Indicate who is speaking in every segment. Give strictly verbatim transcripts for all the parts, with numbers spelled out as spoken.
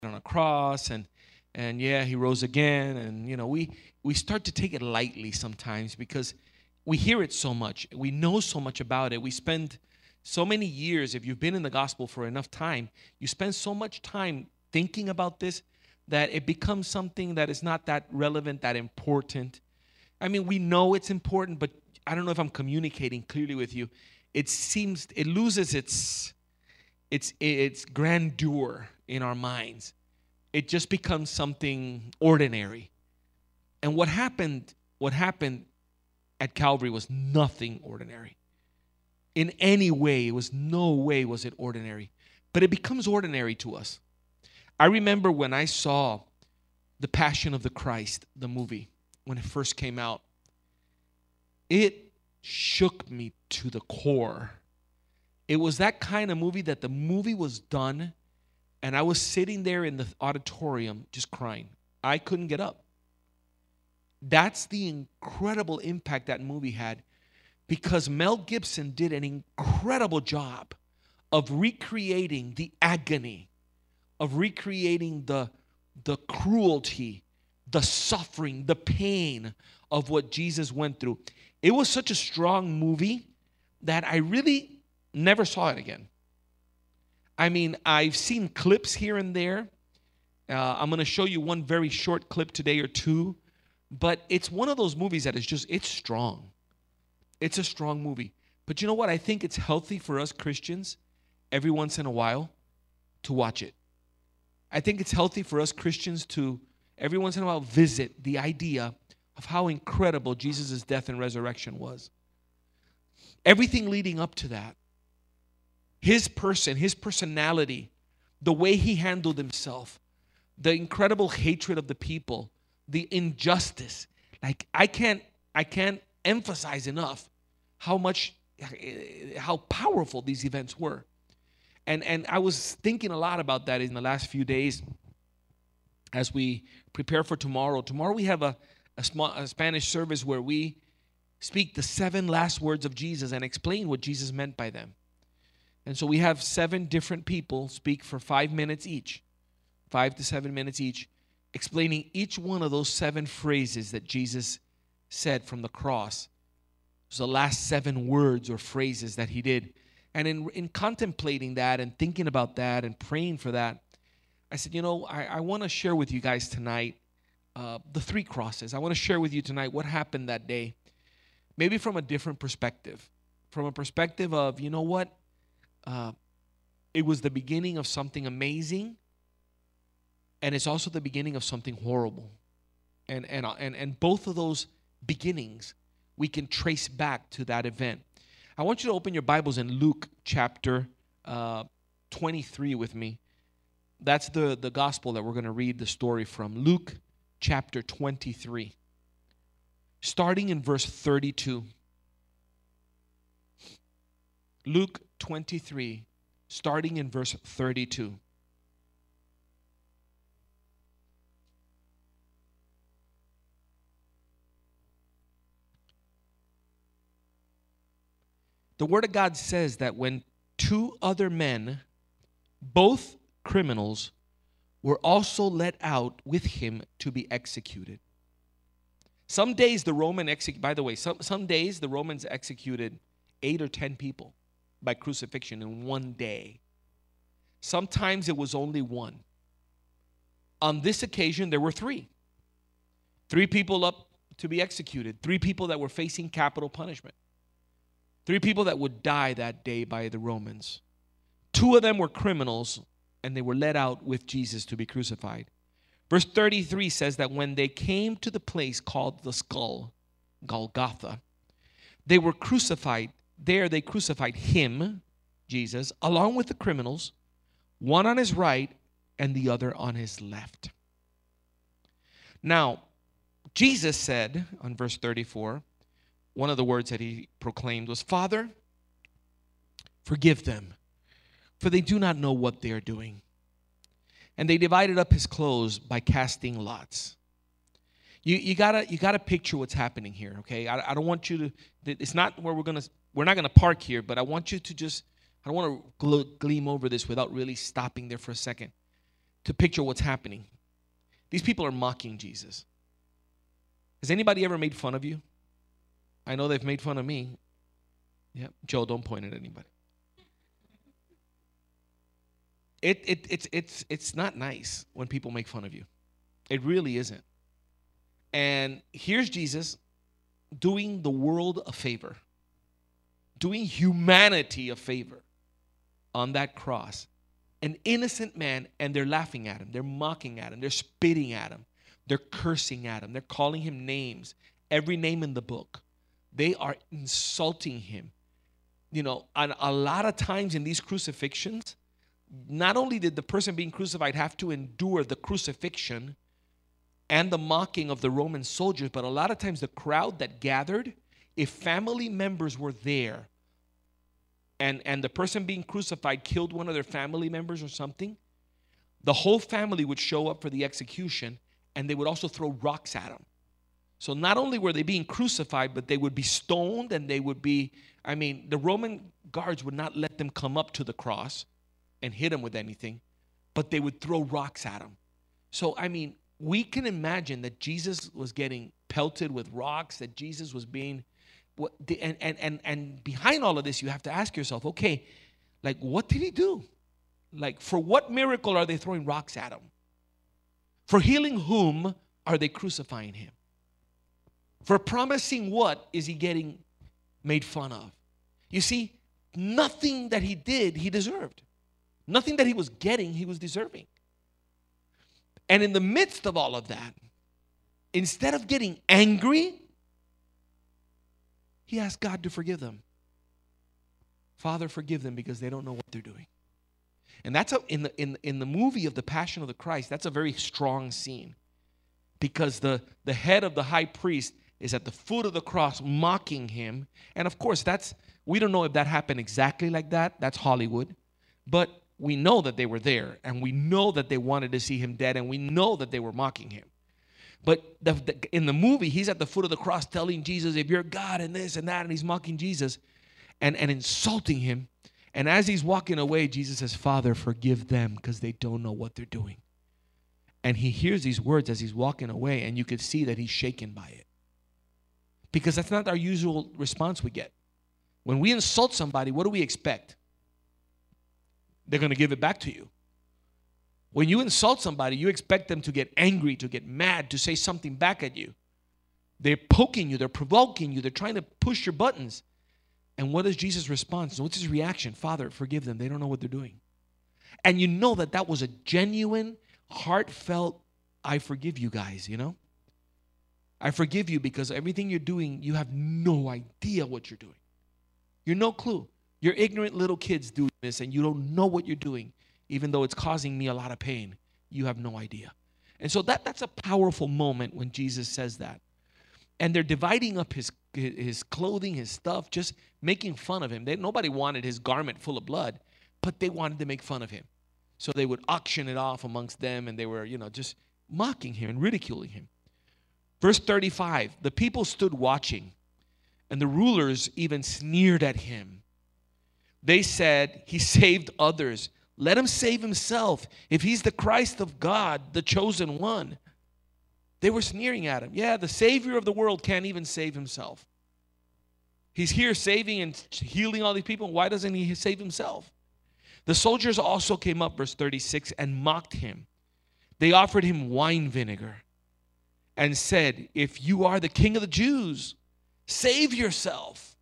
Speaker 1: on a cross, and and yeah, he rose again, and you know, we we start to take it lightly sometimes because we hear it so much, we know so much about it, we spend so many years. If you've been in the gospel for enough time, you spend so much time thinking about this that it becomes something that is not that relevant, that important. I mean, we know it's important, but I don't know if I'm communicating clearly with you. It seems it loses its its its grandeur in our minds. It just becomes something ordinary. And what happened what happened at Calvary was nothing ordinary. In any way, it was no way was it ordinary. But it becomes ordinary to us. I remember when I saw The Passion of the Christ, the movie, when it first came out, it shook me to the core. It was that kind of movie that the movie was done, and I was sitting there in the auditorium just crying. I couldn't get up. That's the incredible impact that movie had, because Mel Gibson did an incredible job of recreating the agony, of recreating the, the cruelty, the suffering, the pain of what Jesus went through. It was such a strong movie that I really never saw it again. I mean, I've seen clips here and there. Uh, I'm going to show you one very short clip today or two. But it's one of those movies that is just, it's strong. It's a strong movie. But you know what? I think it's healthy for us Christians every once in a while to watch it. I think it's healthy for us Christians to every once in a while visit the idea of how incredible Jesus' death and resurrection was. Everything leading up to that. His person, his personality, the way he handled himself, the incredible hatred of the people, the injustice. Like I can't I can't emphasize enough how much how powerful these events were. And and I was thinking a lot about that in the last few days as we prepare for tomorrow. Tomorrow we have a a, small, a Spanish service where we speak the seven last words of Jesus and explain what Jesus meant by them. And so we have seven different people speak for five minutes each, five to seven minutes each, explaining each one of those seven phrases that Jesus said from the cross. It was the last seven words or phrases that he did. And in, in contemplating that and thinking about that and praying for that, I said, you know, I, I want to share with you guys tonight uh, the three crosses. I want to share with you tonight what happened that day, maybe from a different perspective, from a perspective of, you know what, uh, it was the beginning of something amazing, and it's also the beginning of something horrible. And, and, and, and both of those beginnings we can trace back to that event. I want you to open your Bibles in Luke chapter uh, twenty-three with me. That's the, the gospel that we're going to read the story from. Luke chapter twenty-three, starting in verse thirty-two. Luke twenty-three, starting in verse thirty-two. The Word of God says that when two other men, both criminals, were also let out with him to be executed. Some days the Roman exec by the way, some, some days the Romans executed eight or ten people by crucifixion in one day. Sometimes it was only one. On this occasion, there were three. Three people up to be executed. Three people that were facing capital punishment. Three people that would die that day by the Romans. Two of them were criminals, and they were led out with Jesus to be crucified. Verse thirty-three says that when they came to the place called the Skull, Golgotha, they were crucified. There they crucified him, Jesus, along with the criminals, one on his right and the other on his left. Now, Jesus said on verse thirty-four, one of the words that he proclaimed was, Father, forgive them, for they do not know what they are doing. And they divided up his clothes by casting lots. You, you gotta you gotta picture what's happening here, okay? I, I don't want you to. It's not where we're gonna. We're not gonna park here, but I want you to just. I don't want to gleam over this without really stopping there for a second. to picture what's happening. These people are mocking Jesus. Has anybody ever made fun of you? I know they've made fun of me. Yeah, Joe, don't point at anybody. It, it, it's, it's, it's not nice when people make fun of you. It really isn't. And here's Jesus doing the world a favor, doing humanity a favor on that cross. An innocent man, and they're laughing at him. They're mocking at him. They're spitting at him. They're cursing at him. They're calling him names, every name in the book. They are insulting him. You know, and a lot of times in these crucifixions, not only did the person being crucified have to endure the crucifixion and the mocking of the Roman soldiers, but a lot of times the crowd that gathered, if family members were there and, and the person being crucified killed one of their family members or something, the whole family would show up for the execution, and they would also throw rocks at them. So not only were they being crucified, but they would be stoned, and they would be, I mean, the Roman guards would not let them come up to the cross and hit him with anything, but they would throw rocks at him. So, I mean, we can imagine that Jesus was getting pelted with rocks, that Jesus was being, what, and, and, and, and behind all of this, you have to ask yourself, okay, like, what did he do? Like, for what miracle are they throwing rocks at him? For healing whom are they crucifying him? For promising what is he getting made fun of? You see, nothing that he did, he deserved. Nothing that he was getting, he was deserving. And in the midst of all of that, instead of getting angry, he asked God to forgive them. Father, forgive them because they don't know what they're doing. And that's a, in the in in the movie of the Passion of the Christ, that's a very strong scene, because the the head of the high priest is at the foot of the cross mocking him. And of course, that's, we don't know if that happened exactly like that. That's Hollywood. But we know that they were there, and we know that they wanted to see him dead, and we know that they were mocking him. But the, the, in the movie, he's at the foot of the cross telling Jesus, if you're God and this and that, and he's mocking Jesus and, and insulting him. And as he's walking away, Jesus says, Father, forgive them because they don't know what they're doing. And he hears these words as he's walking away, and you could see that he's shaken by it. Because that's not our usual response we get. When we insult somebody, what do we expect? They're going to give it back to you. When you insult somebody, you expect them to get angry, to get mad, to say something back at you. They're poking you, they're provoking you, they're trying to push your buttons. And what is Jesus' response? What's his reaction? Father, forgive them. They don't know what they're doing. And you know that that was a genuine, heartfelt, I forgive you guys, you know? I forgive you because everything you're doing, you have no idea what you're doing. You're no clue. You're ignorant little kids doing this, and you don't know what you're doing, even though it's causing me a lot of pain. You have no idea. And so that, that's a powerful moment when Jesus says that. And they're dividing up his, his clothing, his stuff, just making fun of him. They, nobody wanted his garment full of blood, but they wanted to make fun of him. So they would auction it off amongst them, and they were, you know, just mocking him and ridiculing him. Verse thirty-five, the people stood watching, and the rulers even sneered at him. They said, he saved others. Let him save himself if he's the Christ of God, the chosen one. They were sneering at him. Yeah, the Savior of the world can't even save himself. He's here saving and healing all these people. Why doesn't he save himself? The soldiers also came up, verse thirty-six, and mocked him. They offered him wine vinegar and said, if you are the King of the Jews, save yourself.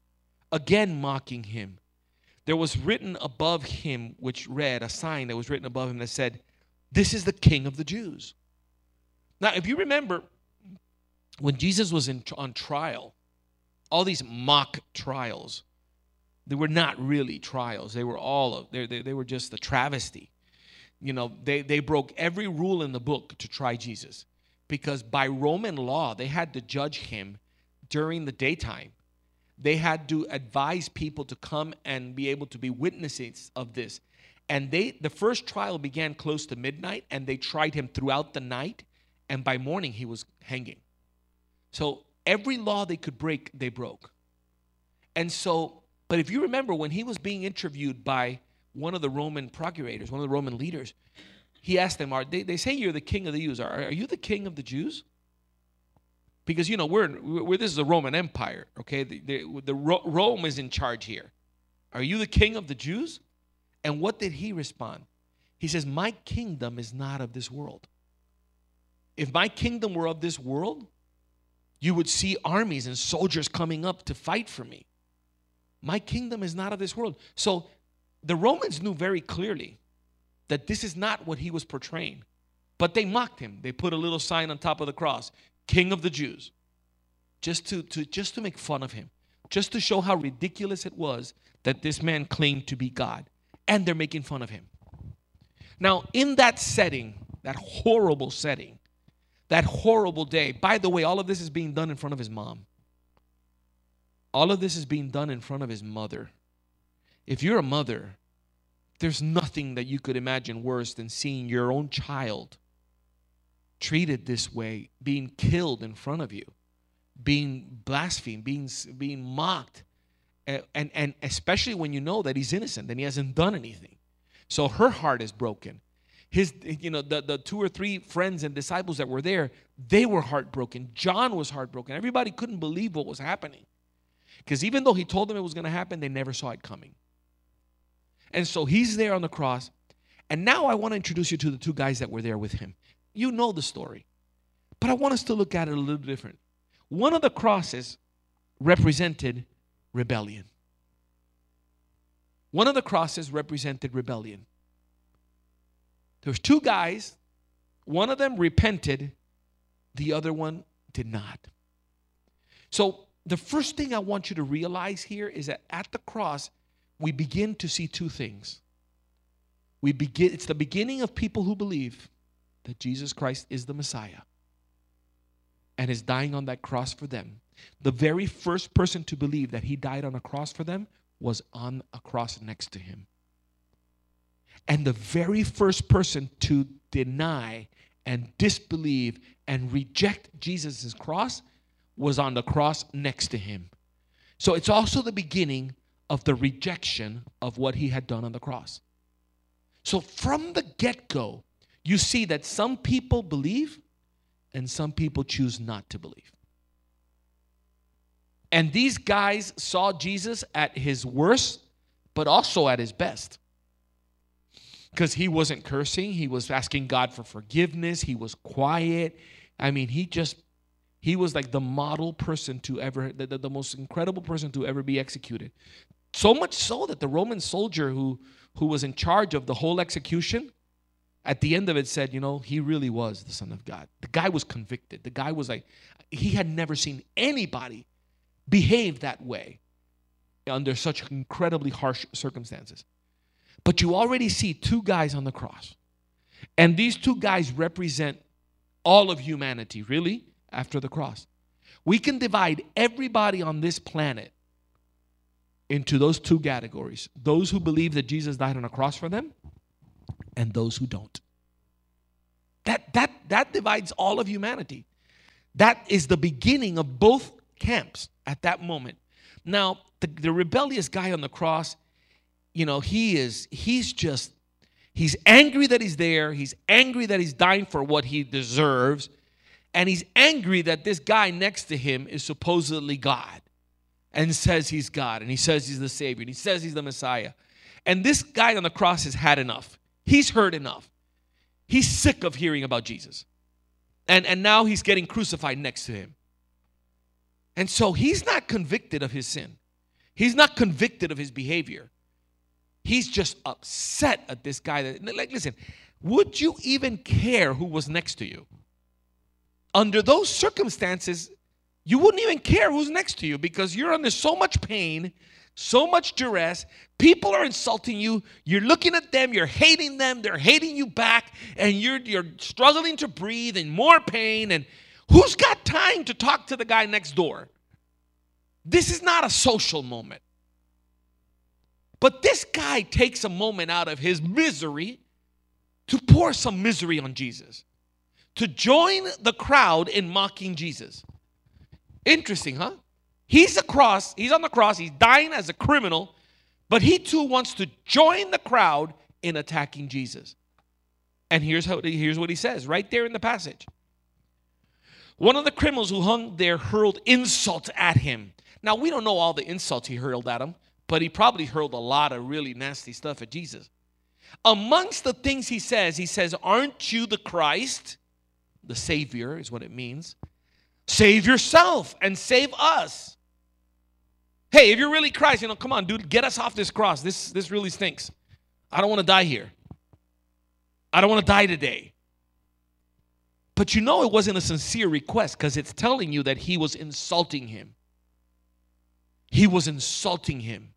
Speaker 1: Again mocking him. There was written above him, which read, a sign that was written above him that said, this is the King of the Jews. Now, if you remember, when Jesus was in, on trial, all these mock trials, they were not really trials. They were all of, they, they, they were just a travesty. You know, they, they broke every rule in the book to try Jesus, because by Roman law, they had to judge him during the daytime. They had to advise people to come and be able to be witnesses of this. And they, the first trial began close to midnight, and they tried him throughout the night, and by morning he was hanging. So every law they could break, they broke. And so, but if you remember, when he was being interviewed by one of the Roman procurators, one of the Roman leaders, he asked them, are they, they say you're the king of the Jews. Are, are you the king of the Jews? Because, you know, we're, we're this is a Roman Empire, okay? The, the, the Rome is in charge here. Are you the king of the Jews? And what did he respond? He says, my kingdom is not of this world. If my kingdom were of this world, you would see armies and soldiers coming up to fight for me. My kingdom is not of this world. So the Romans knew very clearly that this is not what he was portraying. But they mocked him. They put a little sign on top of the cross, King of the Jews, just to, to, just to make fun of him, just to show how ridiculous it was that this man claimed to be God. And they're making fun of him. Now, in that setting, that horrible setting, that horrible day, by the way, all of this is being done in front of his mom. All of this is being done in front of his mother. If you're a mother, there's nothing that you could imagine worse than seeing your own child treated this way, being killed in front of you, being blasphemed, being, being mocked, and, and, and especially when you know that he's innocent and he hasn't done anything. So her heart is broken. His, you know, the, the two or three friends and disciples that were there, they were heartbroken. John was heartbroken. Everybody couldn't believe what was happening. Because even though he told them it was going to happen, they never saw it coming. And so he's there on the cross. And now I want to introduce you to the two guys that were there with him. You know the story. But I want us to look at it a little different. One of the crosses represented rebellion. One of the crosses represented rebellion. There was two guys. One of them repented. The other one did not. So the first thing I want you to realize here is that at the cross, we begin to see two things. We begin, it's the beginning of people who believe that Jesus Christ is the Messiah and is dying on that cross for them. The very first person to believe that he died on a cross for them was on a cross next to him. And the very first person to deny and disbelieve and reject Jesus' cross was on the cross next to him. So it's also the beginning of the rejection of what he had done on the cross. So from the get-go, you see that some people believe and some people choose not to believe. And these guys saw Jesus at his worst, but also at his best. Because he wasn't cursing. He was asking God for forgiveness. He was quiet. I mean, he just, he was like the model person to ever, the, the, the most incredible person to ever be executed. So much so that the Roman soldier who, who was in charge of the whole execution, at the end of it said, you know, he really was the Son of God. The guy was convicted. The guy was like, he had never seen anybody behave that way under such incredibly harsh circumstances. But you already see two guys on the cross. And these two guys represent all of humanity, really, after the cross. We can divide everybody on this planet into those two categories. Those who believe that Jesus died on a cross for them and those who don't. That, that, that divides all of humanity. That is the beginning of both camps at that moment. Now, the, the rebellious guy on the cross, you know, he is, he's just, he's angry that he's there. He's angry that he's dying for what he deserves. And he's angry that this guy next to him is supposedly God and says he's God and he says he's the Savior and he says he's the Messiah. And this guy on the cross has had enough. He's heard enough. He's sick of hearing about Jesus. And, and now he's getting crucified next to him. And so he's not convicted of his sin. He's not convicted of his behavior. He's just upset at this guy. That, like, listen, would you even care who was next to you? Under those circumstances, you wouldn't even care who's next to you because you're under so much pain, so much duress. People are insulting you. You're looking at them. You're hating them. They're hating you back. And you're, you're struggling to breathe and more pain. And who's got time to talk to the guy next door? This is not a social moment. But this guy takes a moment out of his misery to pour some misery on Jesus, to join the crowd in mocking Jesus. Interesting, huh? He's a cross, he's on the cross, he's dying as a criminal, but he too wants to join the crowd in attacking Jesus. And here's how here's what he says right there in the passage. One of the criminals who hung there hurled insults at him. Now, we don't know all the insults he hurled at him, but he probably hurled a lot of really nasty stuff at Jesus. Amongst the things he says, he says, aren't you the Christ? The Savior is what it means. Save yourself and save us. Hey, if you're really Christ, you know, come on, dude, get us off this cross. This, this really stinks. I don't want to die here. I don't want to die today. But you know it wasn't a sincere request because it's telling you that he was insulting him. He was insulting him.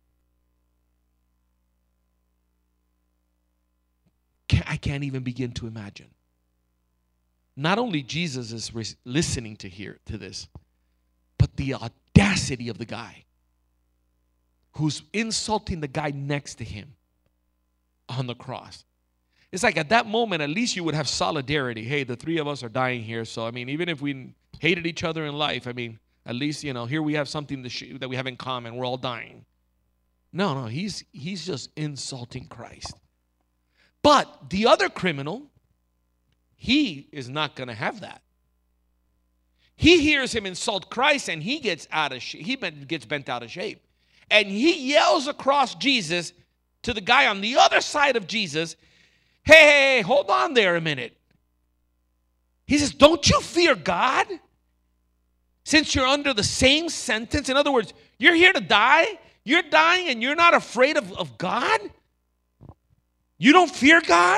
Speaker 1: I can't even begin to imagine. Not only Jesus is listening to hear to this, but the audacity of the guy who's insulting the guy next to him on the cross. It's like at that moment, at least you would have solidarity. Hey, the three of us are dying here. So, I mean, even if we hated each other in life, I mean, at least, you know, here we have something to sh- that we have in common. We're all dying. No, no, he's he's just insulting Christ. But the other criminal, he is not going to have that. He hears him insult Christ and he gets out of sh- he gets bent out of shape. And he yells across Jesus to the guy on the other side of Jesus, hey, hey, hey, hold on there a minute. He says, don't you fear God? Since you're under the same sentence. In other words, you're here to die. You're dying and you're not afraid of, of God? You don't fear God?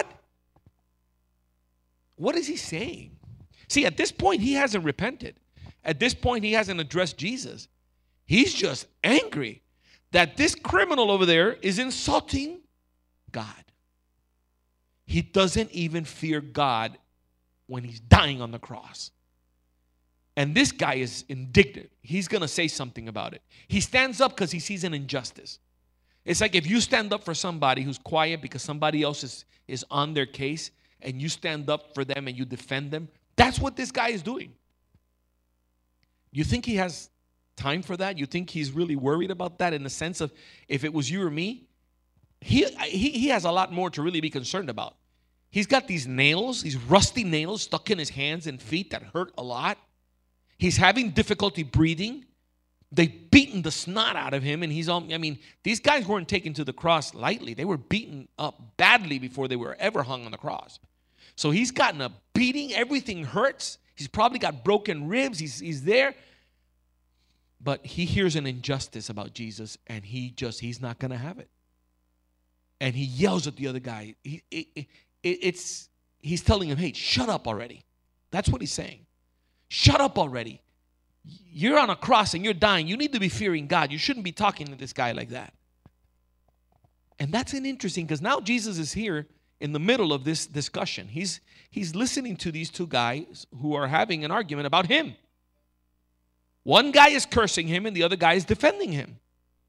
Speaker 1: What is he saying? See, at this point, he hasn't repented. At this point, he hasn't addressed Jesus. He's just angry that this criminal over there is insulting God. He doesn't even fear God when he's dying on the cross. And this guy is indignant. He's going to say something about it. He stands up because he sees an injustice. It's like if you stand up for somebody who's quiet because somebody else is, is on their case, and you stand up for them and you defend them. That's what this guy is doing. You think he has time for that? You think he's really worried about that in the sense of if it was you or me? He, he, he has a lot more to really be concerned about. He's got these nails, these rusty nails stuck in his hands and feet that hurt a lot. He's having difficulty breathing. They've beaten the snot out of him, and he's all, I mean, these guys weren't taken to the cross lightly. They were beaten up badly before they were ever hung on the cross. So he's gotten a beating. Everything hurts. He's probably got broken ribs. He's, he's there. But he hears an injustice about Jesus, and he just, he's not going to have it. And he yells at the other guy. He, it, it, it's, he's telling him, hey, shut up already. That's what he's saying. Shut up already. You're on a cross and you're dying. You need to be fearing God. You shouldn't be talking to this guy like that. And that's an interesting, because now Jesus is here in the middle of this discussion. He's, he's listening to these two guys who are having an argument about him. One guy is cursing him and the other guy is defending him.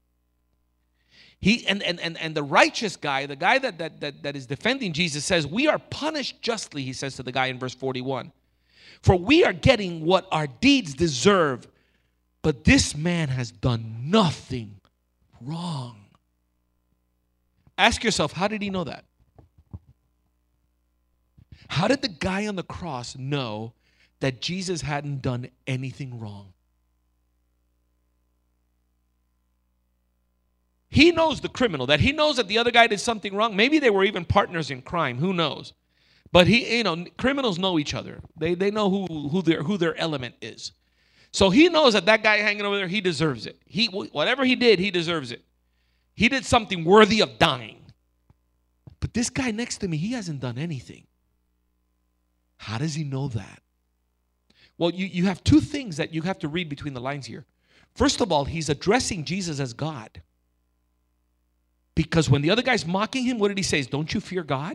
Speaker 1: He and, and, and, and the righteous guy, the guy that, that, that, that is defending Jesus says, we are punished justly, he says to the guy in verse forty-one. For we are getting what our deeds deserve, but this man has done nothing wrong. Ask yourself, how did he know that? How did the guy on the cross know that Jesus hadn't done anything wrong? He knows the criminal, that he knows that the other guy did something wrong. Maybe they were even partners in crime. Who knows? But he, you know, criminals know each other. They, they know who, who, their, who their element is. So he knows that that guy hanging over there, he deserves it. He, whatever he did, he deserves it. He did something worthy of dying. But this guy next to me, he hasn't done anything. How does he know that? Well, you, you have two things that you have to read between the lines here. First of all, he's addressing Jesus as God. Because when the other guy's mocking him, what did he say? Don't you fear God?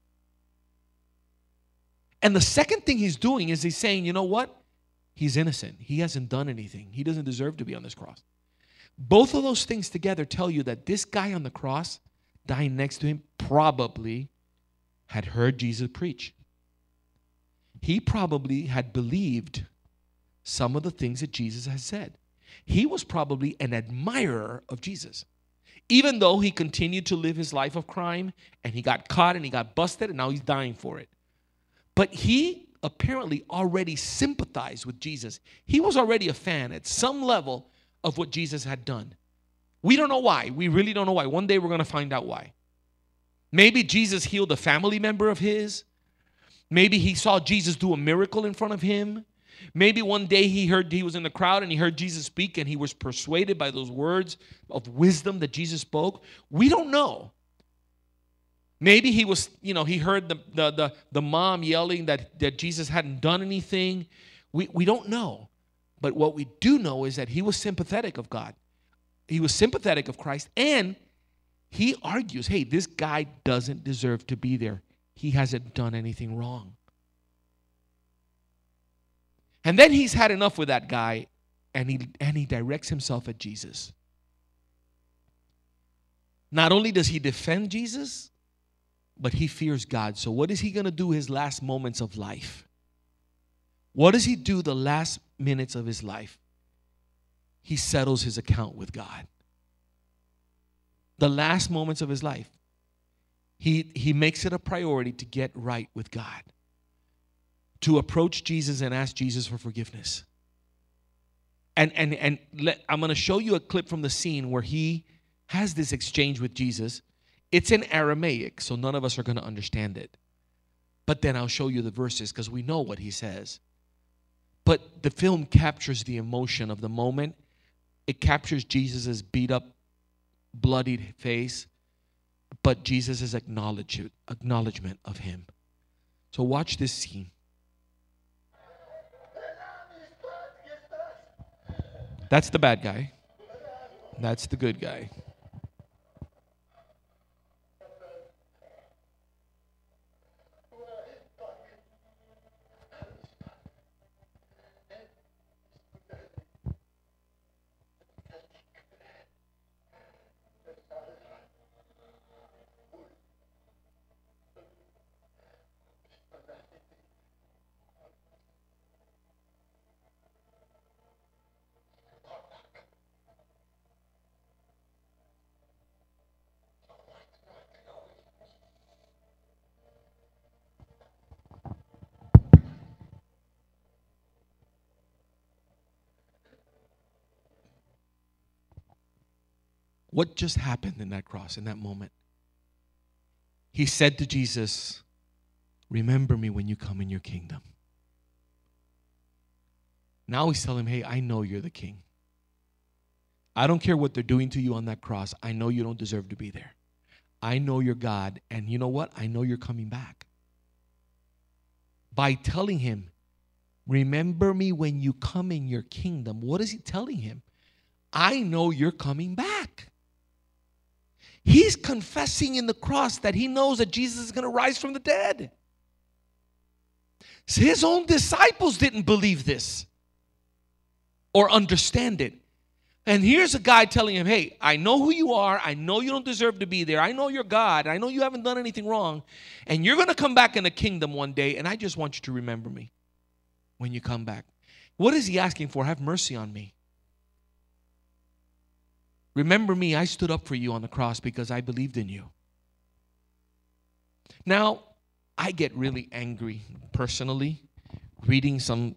Speaker 1: And the second thing he's doing is he's saying, you know what? He's innocent. He hasn't done anything. He doesn't deserve to be on this cross. Both of those things together tell you that this guy on the cross, dying next to him, probably had heard Jesus preach. He probably had believed some of the things that Jesus has said. He was probably an admirer of Jesus. Even though he continued to live his life of crime and he got caught and he got busted and now he's dying for it. But he apparently already sympathized with Jesus. He was already a fan at some level of what Jesus had done. We don't know why. We really don't know why. One day we're going to find out why. Maybe Jesus healed a family member of his. Maybe he saw Jesus do a miracle in front of him. Maybe one day he heard, he was in the crowd and he heard Jesus speak and he was persuaded by those words of wisdom that Jesus spoke. We don't know. Maybe he was, you know, he heard the, the, the, the mom yelling that, that Jesus hadn't done anything. We, we don't know. But what we do know is that he was sympathetic of God. He was sympathetic of Christ. And he argues, hey, this guy doesn't deserve to be there. He hasn't done anything wrong. And then he's had enough with that guy, and he, and he directs himself at Jesus. Not only does he defend Jesus, but he fears God. So what is he going to do his last moments of life? What does he do the last minutes of his life? He settles his account with God. The last moments of his life, he, he makes it a priority to get right with God, to approach Jesus and ask Jesus for forgiveness. And, and, and let, I'm going to show you a clip from the scene where he has this exchange with Jesus. It's in Aramaic, so none of us are going to understand it. But then I'll show you the verses because we know what he says. But the film captures the emotion of the moment. It captures Jesus' beat up, bloodied face, but Jesus' acknowledgement, acknowledgement of him. So watch this scene. That's the bad guy. That's the good guy. What just happened in that cross, in that moment? He said to Jesus, remember me when you come in your kingdom. Now he's telling him, hey, I know you're the king. I don't care what they're doing to you on that cross. I know you don't deserve to be there. I know you're God, and you know what? I know you're coming back. By telling him, remember me when you come in your kingdom, what is he telling him? I know you're coming back. He's confessing in the cross that he knows that Jesus is going to rise from the dead. So his own disciples didn't believe this or understand it. And here's a guy telling him, hey, I know who you are. I know you don't deserve to be there. I know you're God. I know you haven't done anything wrong. And you're going to come back in the kingdom one day, and I just want you to remember me when you come back. What is he asking for? Have mercy on me. Remember me, I stood up for you on the cross because I believed in you. Now, I get really angry personally reading some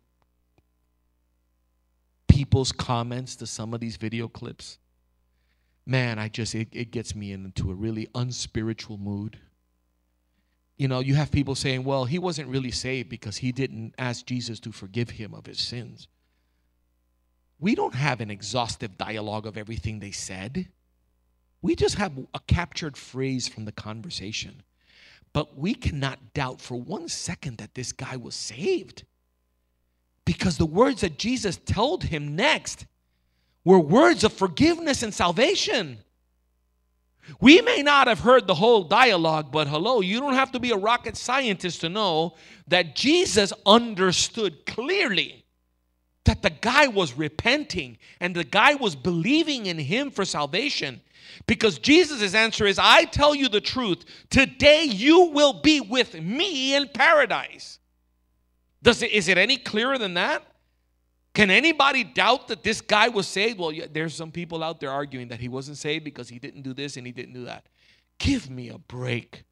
Speaker 1: people's comments to some of these video clips. Man, I just, it, it gets me into a really unspiritual mood. You know, you have people saying, well, he wasn't really saved because he didn't ask Jesus to forgive him of his sins. We don't have an exhaustive dialogue of everything they said. We just have a captured phrase from the conversation. But we cannot doubt for one second that this guy was saved. Because the words that Jesus told him next were words of forgiveness and salvation. We may not have heard the whole dialogue, but hello, you don't have to be a rocket scientist to know that Jesus understood clearly that the guy was repenting and the guy was believing in him for salvation. Because Jesus' answer is, I tell you the truth, today you will be with me in paradise. Does it, is it any clearer than that? Can anybody doubt that this guy was saved? Well, yeah, there's some people out there arguing that he wasn't saved because he didn't do this and he didn't do that. Give me a break.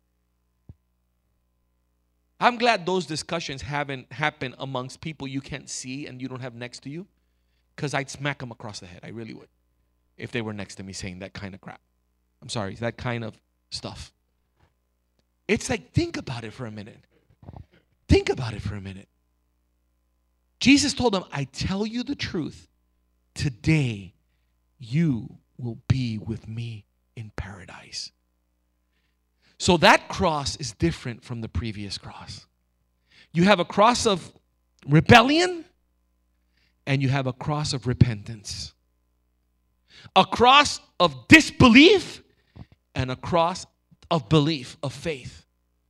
Speaker 1: I'm glad those discussions haven't happened amongst people you can't see and you don't have next to you, because I'd smack them across the head. I really would, if they were next to me saying that kind of crap. I'm sorry, that kind of stuff. It's like, think about it for a minute. Think about it for a minute. Jesus told them, I tell you the truth, today you will be with me in paradise. So that cross is different from the previous cross. You have a cross of rebellion and you have a cross of repentance. A cross of disbelief and a cross of belief, of faith.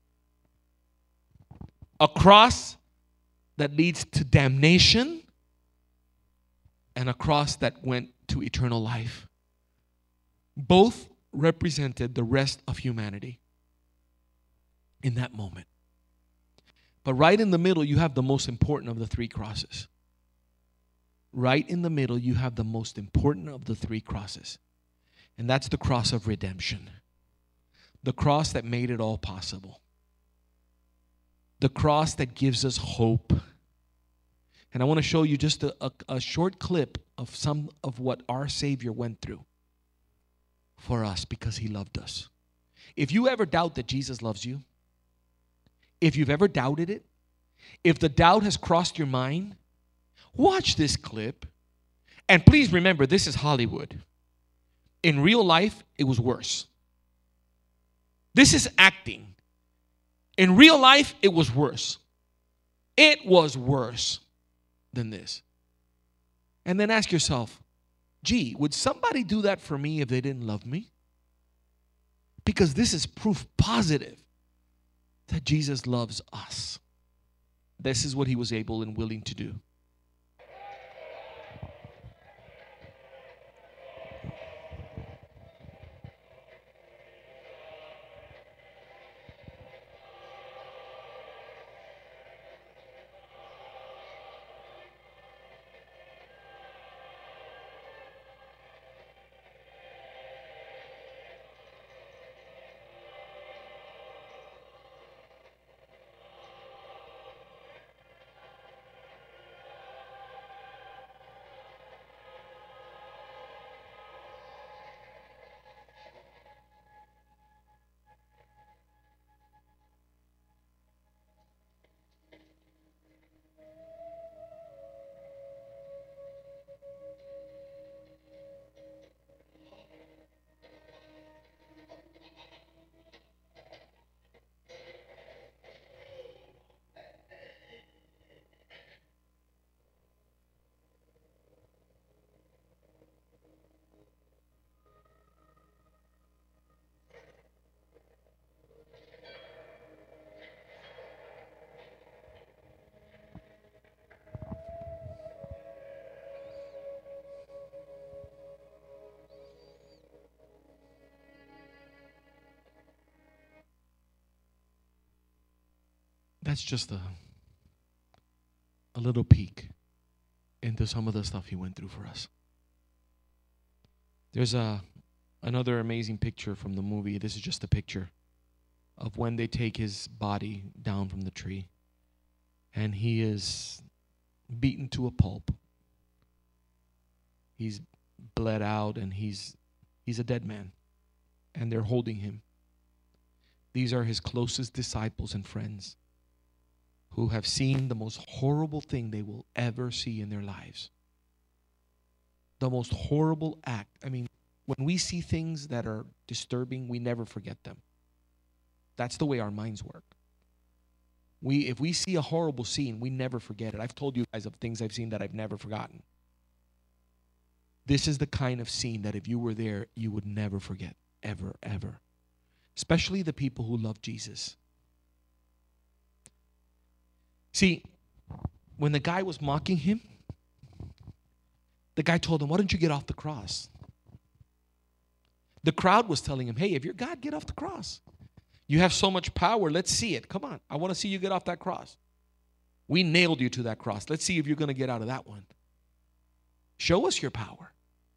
Speaker 1: A cross that leads to damnation and a cross that went to eternal life. Both represented the rest of humanity in that moment. But right in the middle, you have the most important of the three crosses. Right in the middle, you have the most important of the three crosses. And that's the cross of redemption. The cross that made it all possible. The cross that gives us hope. And I want to show you just a, a, a short clip of some of what our Savior went through for us because he loved us. If you ever doubt that Jesus loves you, if you've ever doubted it, if the doubt has crossed your mind, watch this clip. And please remember, this is Hollywood. In real life, it was worse. This is acting. In real life, it was worse. It was worse than this. And then ask yourself, gee, would somebody do that for me if they didn't love me? Because this is proof positive that Jesus loves us. This is what he was able and willing to do. That's just a, a little peek into some of the stuff he went through for us. There's a another amazing picture from the movie. This is just a picture of when they take his body down from the tree. And he is beaten to a pulp. He's bled out and he's he's a dead man. And they're holding him. These are his closest disciples and friends, who have seen the most horrible thing they will ever see in their lives. The most horrible act. I mean, when we see things that are disturbing, we never forget them. That's the way our minds work. We, if we see a horrible scene, we never forget it. I've told you guys of things I've seen that I've never forgotten. This is the kind of scene that if you were there, you would never forget. Ever, ever. Especially the people who love Jesus. See, when the guy was mocking him, the guy told him, why don't you get off the cross? The crowd was telling him, hey, if you're God, get off the cross. You have so much power. Let's see it. Come on. I want to see you get off that cross. We nailed you to that cross. Let's see if you're going to get out of that one. And the guy told him, hey, if you're God, get off the cross. You have so much power. Let's see it. Come on. I want to see you get off that cross. We nailed you to that cross. I want to see you get off that cross. Come on. I want to see you get off that cross. We nailed you to that cross. Let's see if you're going to get out of that one. Show us your power.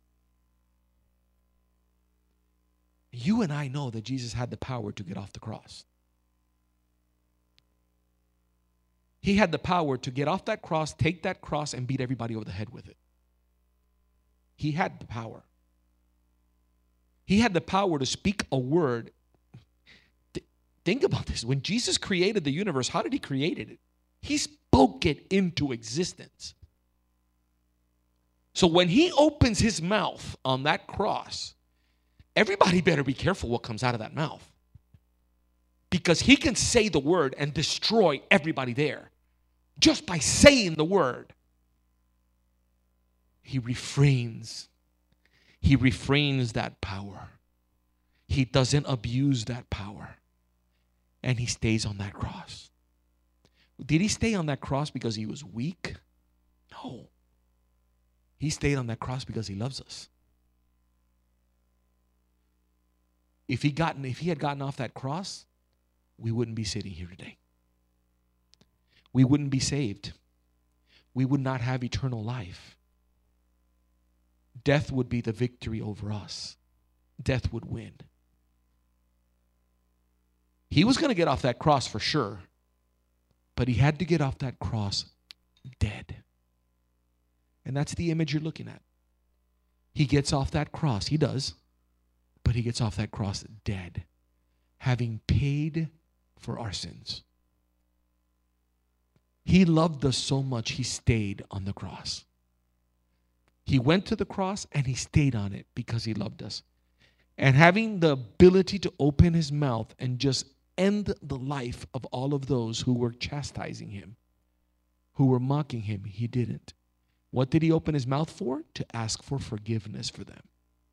Speaker 1: You and I know that Jesus had the power to get off the cross. He had the power to get off that cross, take that cross, and beat everybody over the head with it. He had the power. He had the power to speak a word. Th- think about this. When Jesus created the universe, how did he create it? He spoke it into existence. So when he opens his mouth on that cross, everybody better be careful what comes out of that mouth. Because he can say the word and destroy everybody there. Just by saying the word. He refrains. He refrains that power. He doesn't abuse that power. And he stays on that cross. Did he stay on that cross because he was weak? No. He stayed on that cross because he loves us. If he gotten, if he had gotten off that cross, we wouldn't be sitting here today. We wouldn't be saved. We would not have eternal life. Death would be the victory over us. Death would win. He was going to get off that cross for sure, but he had to get off that cross dead. And that's the image you're looking at. He gets off that cross. He does. But he gets off that cross dead, having paid for our sins. He loved us so much, he stayed on the cross. He went to the cross and he stayed on it because he loved us. And having the ability to open his mouth and just end the life of all of those who were chastising him, who were mocking him, he didn't. What did he open his mouth for? To ask for forgiveness for them.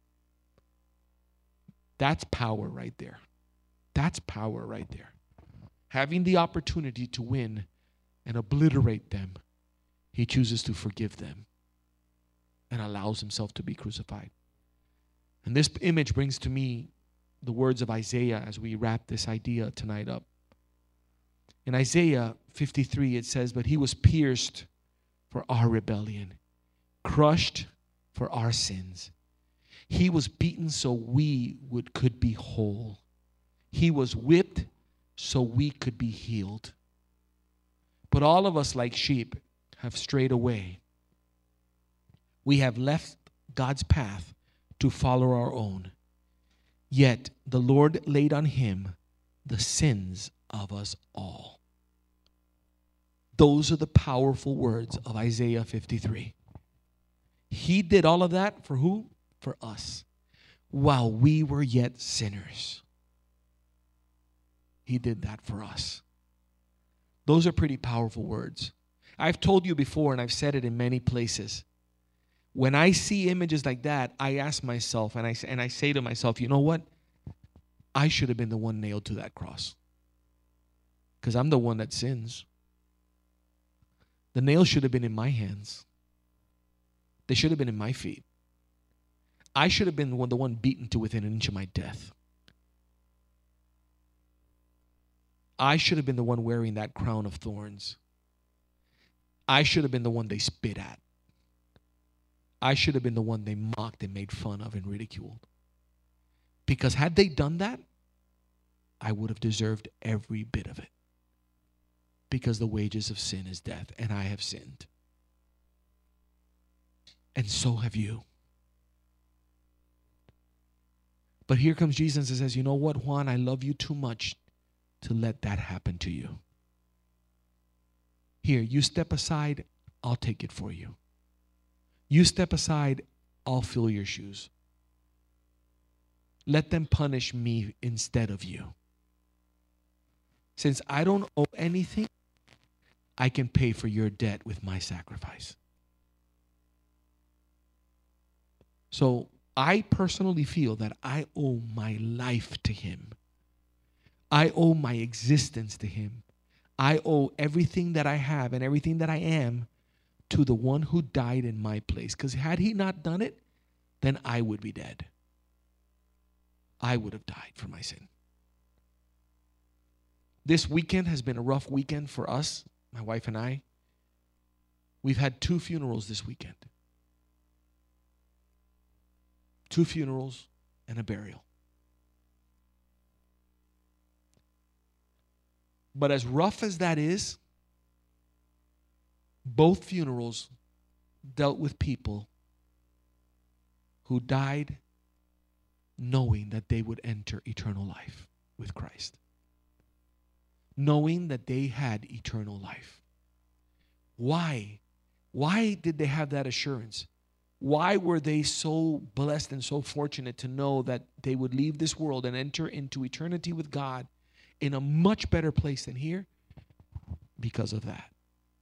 Speaker 1: That's power right there. That's power right there. Having the opportunity to win and obliterate them, he chooses to forgive them and allows himself to be crucified. And this image brings to me the words of Isaiah as we wrap this idea tonight up. In Isaiah fifty-three, it says, "But he was pierced for our rebellion, crushed for our sins. He was beaten so we would could be whole. He was whipped so we could be healed. But all of us like sheep have strayed away. We have left God's path to follow our own. Yet the Lord laid on him the sins of us all." Those are the powerful words of Isaiah fifty-three. He did all of that for who? For us. While we were yet sinners. He did that for us. Those are pretty powerful words. I've told you before, and I've said it in many places. When I see images like that, I ask myself, and I, and I say to myself, you know what? I should have been the one nailed to that cross. Because I'm the one that sins. The nails should have been in my hands. They should have been in my feet. I should have been the one, the one beaten to within an inch of my death. I should have been the one wearing that crown of thorns. I should have been the one they spit at. I should have been the one they mocked and made fun of and ridiculed. Because had they done that, I would have deserved every bit of it. Because the wages of sin is death, and I have sinned. And so have you. But here comes Jesus and says, you know what, Juan, I love you too much to let that happen to you. Here, you step aside, I'll take it for you. You step aside, I'll fill your shoes. Let them punish me instead of you. Since I don't owe anything, I can pay for your debt with my sacrifice. So I personally feel that I owe my life to him. I owe my existence to him. I owe everything that I have and everything that I am to the one who died in my place. Because had he not done it, then I would be dead. I would have died for my sin. This weekend has been a rough weekend for us, my wife and I. We've had two funerals this weekend. two funerals, and a burial. But as rough as that is, both funerals dealt with people who died knowing that they would enter eternal life with Christ. Knowing that they had eternal life. Why? Why did they have that assurance? Why were they so blessed and so fortunate to know that they would leave this world and enter into eternity with God in a much better place than here? Because of that.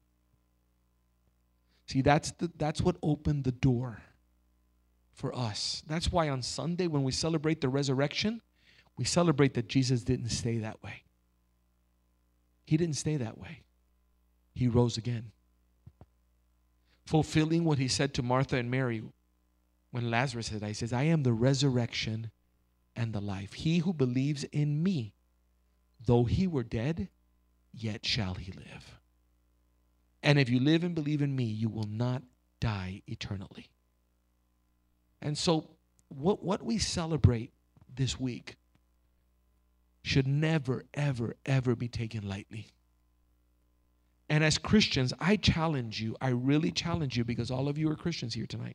Speaker 1: See, that's the, that's what opened the door for us. That's why on Sunday when we celebrate the resurrection, we celebrate that Jesus didn't stay that way. He didn't stay that way. He rose again. Fulfilling what he said to Martha and Mary when Lazarus said, he says, I am the resurrection and the life. He who believes in me, though he were dead, yet shall he live. And if you live and believe in me, you will not die eternally. And so what, what we celebrate this week should never, ever, ever be taken lightly. And as Christians, I challenge you, I really challenge you, because all of you are Christians here tonight.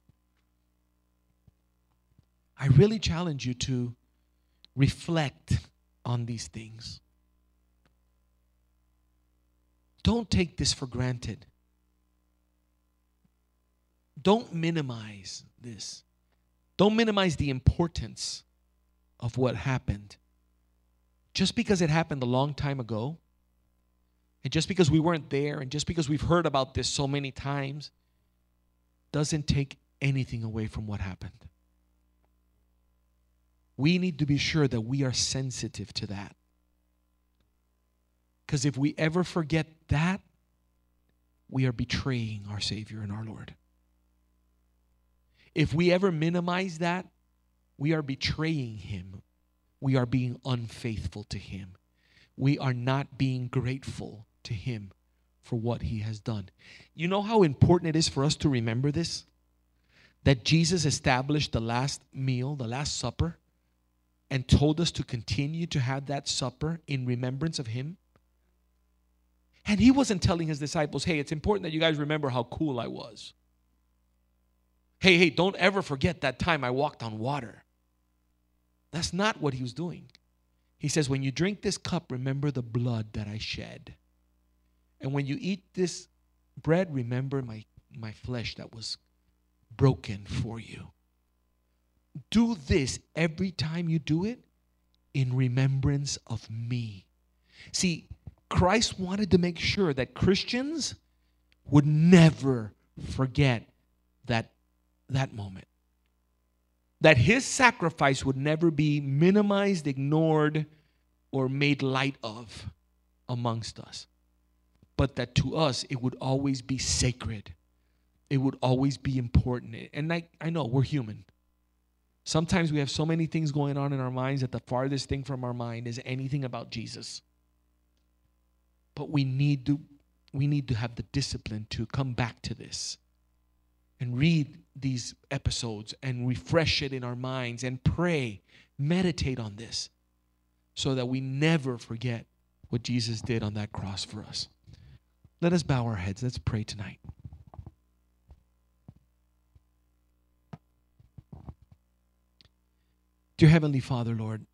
Speaker 1: I really challenge you to reflect on these things. Don't take this for granted. Don't minimize this. Don't minimize the importance of what happened. Just because it happened a long time ago, and just because we weren't there, and just because we've heard about this so many times, doesn't take anything away from what happened. We need to be sure that we are sensitive to that. Because if we ever forget that, we are betraying our Savior and our Lord. If we ever minimize that, we are betraying Him. We are being unfaithful to Him. We are not being grateful to Him for what He has done. You know how important it is for us to remember this? That Jesus established the last meal, the Last Supper, and told us to continue to have that supper in remembrance of Him. And He wasn't telling His disciples, hey, it's important that you guys remember how cool I was. Hey, hey, don't ever forget that time I walked on water. That's not what He was doing. He says, when you drink this cup, remember the blood that I shed. And when you eat this bread, remember my, my flesh that was broken for you. Do this every time you do it in remembrance of me. See, Christ wanted to make sure that Christians would never forget that, that moment. That His sacrifice would never be minimized, ignored, or made light of amongst us. But that to us, it would always be sacred. It would always be important. And I, I know we're human. Sometimes we have so many things going on in our minds that the farthest thing from our mind is anything about Jesus. But we need to, we need to have the discipline to come back to this and read these episodes and refresh it in our minds and pray, meditate on this so that we never forget what Jesus did on that cross for us. Let us bow our heads. Let's pray tonight. Dear Heavenly Father, Lord,